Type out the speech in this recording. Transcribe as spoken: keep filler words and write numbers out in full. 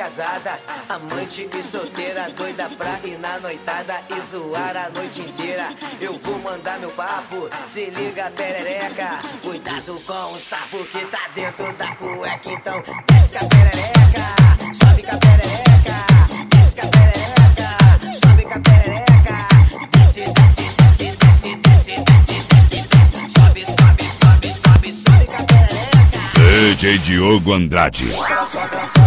casada, amante e solteira, doida pra ir na noitada e zoar a noite inteira. Eu vou mandar meu papo, se liga perereca, cuidado com o sapo que tá dentro da cueca. Então desce com a perereca, sobe com a perereca, desce com a perereca, sobe com a perereca, desce, desce, desce, desce, desce, desce, desce, desce, sobe, sobe, sobe, sobe, sobe com a perereca. D J Diogo Andrade. Sobe, sobe,